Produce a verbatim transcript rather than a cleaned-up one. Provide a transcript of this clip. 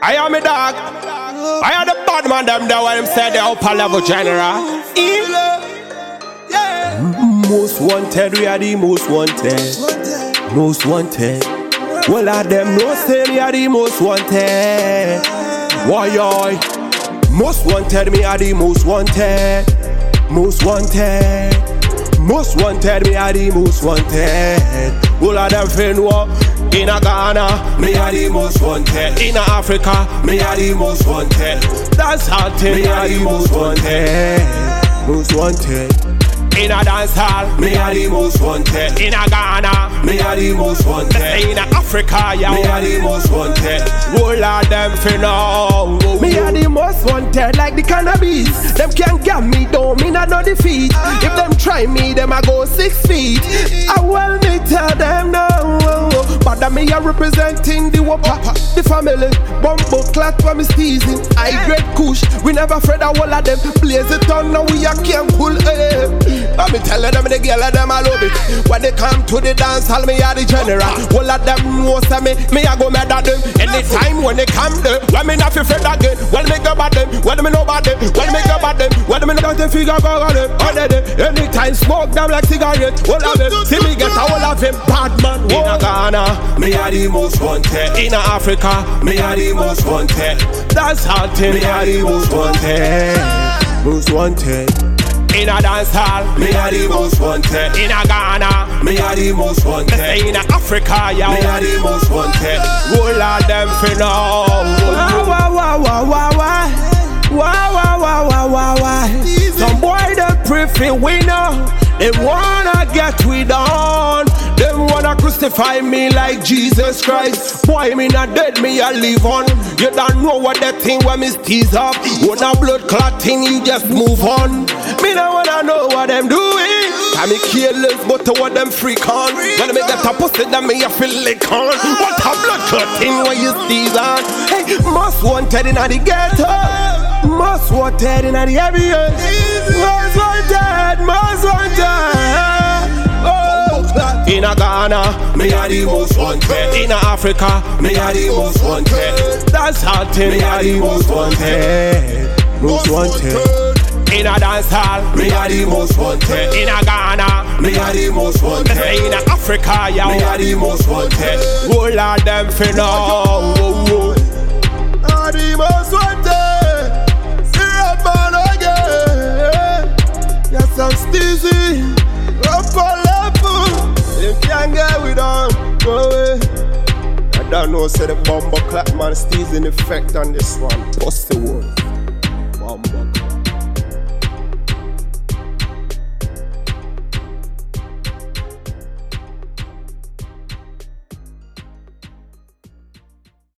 I am a dog. I am the bad man, them that what him say the upper level general. Yeah. Most wanted, we are the most wanted. Most wanted. Well, of them no say me are the most wanted. Why, yoy? Most wanted, me are the most wanted. Most wanted. Most wanted, me are the most wanted. All of them fin war. In a Ghana, me are the most wanted. In a Africa, me are the most wanted. That's how me are the most wanted. Most wanted. In a dance hall, me are the most wanted. In a Ghana, me are the most wanted. In a Africa, yeah, me are the most wanted. All of them fin know. Me are the most wanted, like the cannabis. Them can't get me down, me not know defeat. If them try me, them I go six feet. I will me tell them no. But that me are representing the whopper, the family. Bumbo clat for me steezing. I great kush, we never afraid of all of them. Blaze it on, now we are can't pull eh. I me telling them the girl of them I love it. When they come to the dance hall, me are the general. All of them know say me, me I go mad at them. Anytime when they come there, when me not afraid again. When me go bad them, when me know bad them. When me go bad them, when me don't figure go on them. Anytime smoke them like cigarette. All of them, see me get all of them bad man. In a Ghana, me are the most wanted. In a Africa, me are the most wanted. That's how me are the most wanted. Most wanted. In a dance hall, me are the most wanted. In a Ghana, me are the most wanted. In a Africa, yeah, me are the most wanted. All of them fin know. Wah wah wah wah wah wah. Wah wah wah wah wah wah. Some boy that prefer winner. They wanna get we down. They wanna crucify me like Jesus Christ. Boy, me not dead, me I live on. You don't know what that thing when me steeze up. When a blood clotting, you just move on. Me don't wanna know what them doing. I me careless, but to what them freak on. When me get a pussy, then me I feel like on. What a blood clotting when you steeze on. Hey, most wanted in the ghetto. Most wanted in the area. Most wanted, most wanted. In a Ghana, me are the most wanted. In a Africa, me are the most wanted. That's how me are the most wanted. Most wanted. In a dance hall, me are the most wanted. In a Ghana, me are the most wanted. In a Africa, yeah, me are the most wanted. All of them fin know. Are the most wanted. See man again. Yes, I'm steezy. Up on level. You can't get with them. Go away. I don't know, say the bomber clap man steals in effect on this one. Bust the one. Bomber clap.